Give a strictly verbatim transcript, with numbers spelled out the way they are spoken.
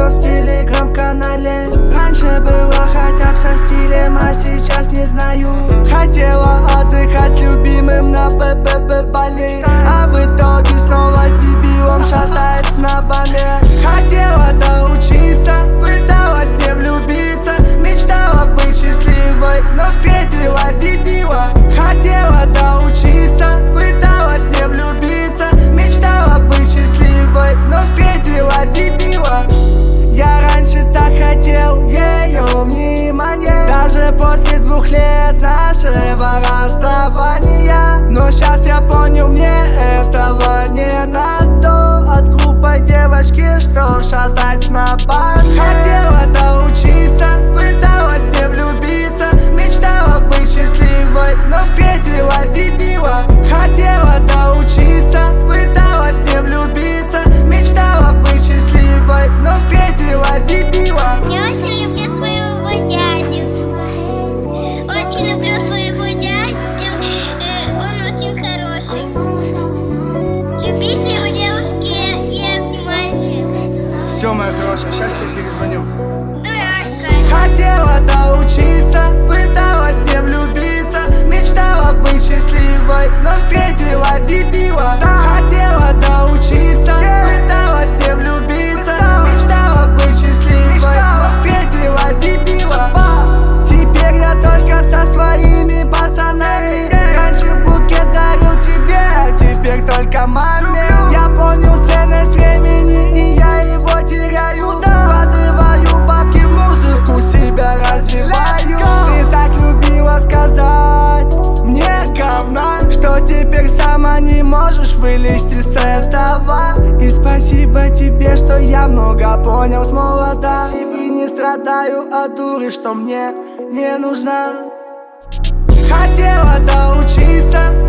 пост в телеграм-канале. Раньше было хотя бы со стилем, а сейчас не знаю. Хотела отдыхать с любимым на ППП Бали, а в итоге снова с дебилом шатается на баме. Хотела доучиться, пыталась не влюбиться, мечтала быть счастливой, но встретила дебила. Хотела доучиться, пыталась не влюбиться, мечтала быть счастливой, но встретила дебила. Я раньше так хотел ее внимания, даже после двух лет нашего расставания. Но сейчас я понял, мне этого не надо. От глупой девочки, что шатать на бан. Хотела доучиться, пыталась не влюбиться, мечтала быть счастливой, но встретила дебила. Хотела доучиться, пыталась не влюбиться, мечтала быть счастливой, но встретила дебила. Я очень люблю своего дядю. Очень люблю своего дядю. Он очень хороший. Любите его, девушки, и обнимайте. Все, моя хорошая, сейчас я перезвоню. Дурашка. Хотела доучиться, пыталась не влюбиться, мечтала быть счастливой, но встретила дебила. Хотела доучиться, пыталась не влюбиться, мечтала быть счастливой, но встретила дебила. Теперь я только со своими пацанами. Раньше букет дарил тебе, а теперь только маме. Я понял ценность времени, и я его теряю. Вкладываю бабки в музыку, себя развиваю. Ты так любила сказать мне говна, что теперь сама не можешь вылезти с этого. И спасибо тебе, что я много понял с молода, и не страдаю от дуры, что мне не нужна. Хотела доучиться,